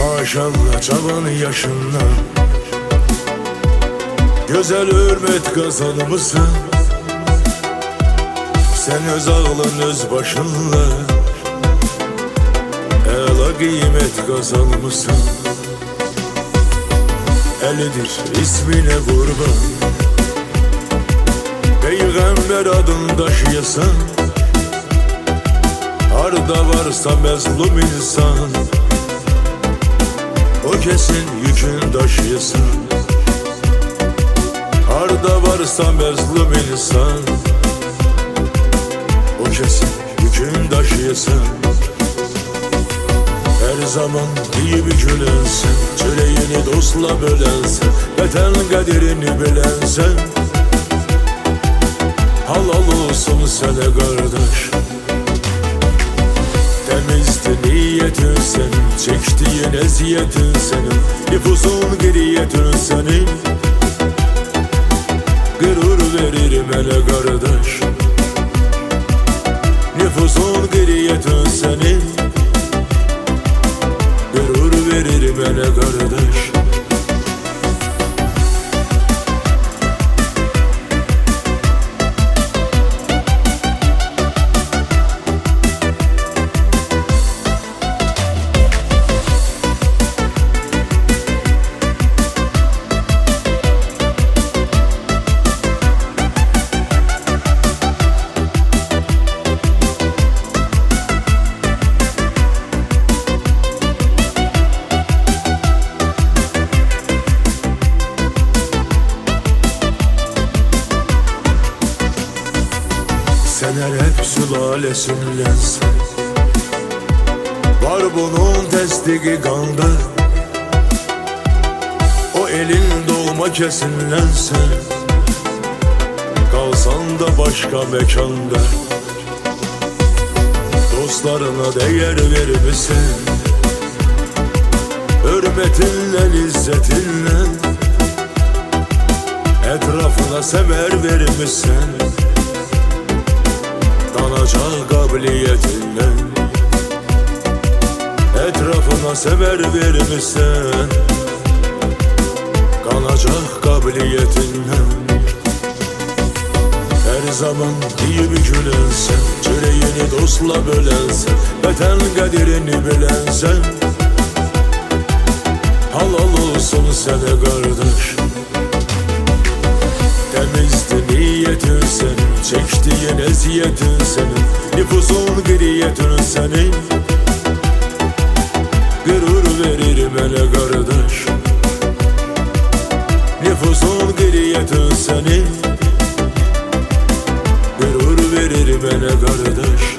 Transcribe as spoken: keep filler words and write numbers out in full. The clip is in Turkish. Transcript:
Maşallah çaban yaşında, güzel hürmet kazanmışsın. Sen öz ağlın öz başınla ela kıymet kazanmışsın. Elidir ismine kurban, Peygamber adını taşıyasın. Harda varsa mezlum insan, o kesin yükün taşıyasın. Harda varsa mezlum insan, o kesin yükün taşıyasın. Her zaman iyi bir gülensen, çöreğini dostla bölensen, vatan kaderini bilensen, halal olsun sana kardeş. Temizdi niyetin senin, çektiğin eziyetin senin, nüfusun giriyetin senin. Gurur veririm hele kardeş, nüfusun giriyetin senin. Gurur veririm hele kardeş. Sener hep sülalesinlensin, var bunun tesdiki kanda. O elin doğma kesinlensin, kalsan da başka mekanda. Dostlarına değer verir misin? Hürmetinle, izzetinle, etrafına semer verir misin? Danacak kabiliyetinle, etrafına sever verir misin? Kanacak kabiliyetinle. Her zaman iyi bir gülensen, çöreğini dostla bölensen, vatan kaderini bilensen, halal olsun sana kardeş. Temizdi niyetin senin, çektiğin eziyetin senin, nüfusun giriyetin senin. Gurur veririm hele kardeş, nüfusun giriyetin senin. Gurur veririm hele kardeş.